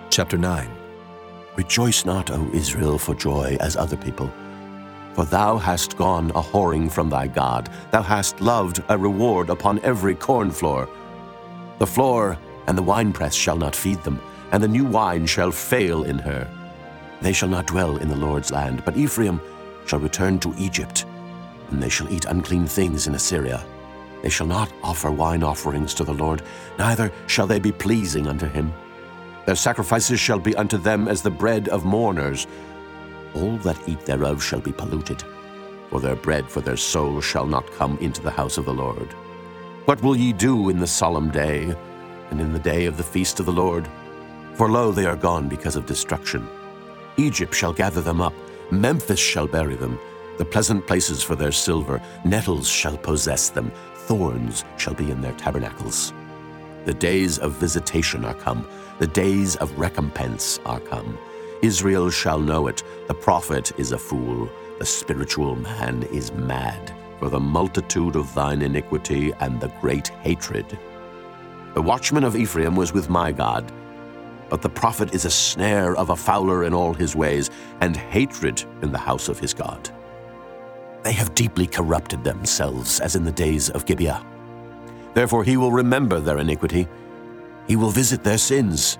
Chapter 9. Rejoice not, O Israel, for joy as other people. For thou hast gone a whoring from thy God. Thou hast loved a reward upon every corn floor. The floor and the winepress shall not feed them, and the new wine shall fail in her. They shall not dwell in the Lord's land, but Ephraim shall return to Egypt, and they shall eat unclean things in Assyria. They shall not offer wine offerings to the Lord, neither shall they be pleasing unto him. Their sacrifices shall be unto them as the bread of mourners. All that eat thereof shall be polluted, for their bread for their soul shall not come into the house of the Lord. What will ye do in the solemn day, and in the day of the feast of the Lord? For lo, they are gone because of destruction. Egypt shall gather them up, Memphis shall bury them, the pleasant places for their silver, nettles shall possess them, thorns shall be in their tabernacles. The days of visitation are come, the days of recompense are come. Israel shall know it, the prophet is a fool, the spiritual man is mad, for the multitude of thine iniquity and the great hatred. The watchman of Ephraim was with my God, but the prophet is a snare of a fowler in all his ways, and hatred in the house of his God. They have deeply corrupted themselves, as in the days of Gibeah. Therefore he will remember their iniquity. He will visit their sins.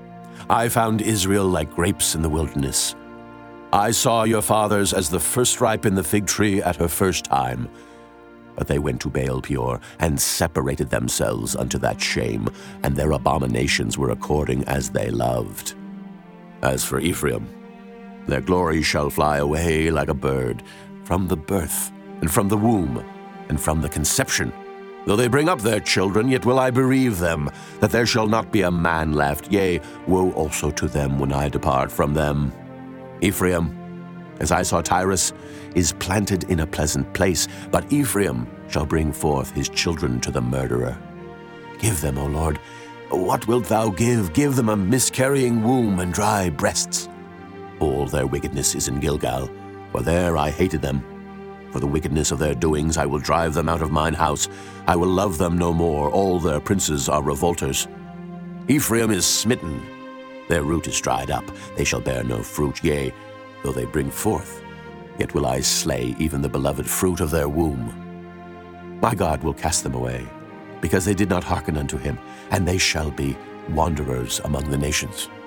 I found Israel like grapes in the wilderness. I saw your fathers as the first ripe in the fig tree at her first time. But they went to Baal Peor, and separated themselves unto that shame, and their abominations were according as they loved. As for Ephraim, their glory shall fly away like a bird, from the birth, and from the womb, and from the conception. Though they bring up their children, yet will I bereave them, that there shall not be a man left. Yea, woe also to them when I depart from them. Ephraim, as I saw Tyrus, is planted in a pleasant place, but Ephraim shall bring forth his children to the murderer. Give them, O Lord, what wilt thou give? Give them a miscarrying womb and dry breasts. All their wickedness is in Gilgal, for there I hated them. For the wickedness of their doings I will drive them out of mine house. I will love them no more. All their princes are revolters. Ephraim is smitten. Their root is dried up. They shall bear no fruit. Yea, though they bring forth, yet will I slay even the beloved fruit of their womb. My God will cast them away, because they did not hearken unto him, and they shall be wanderers among the nations.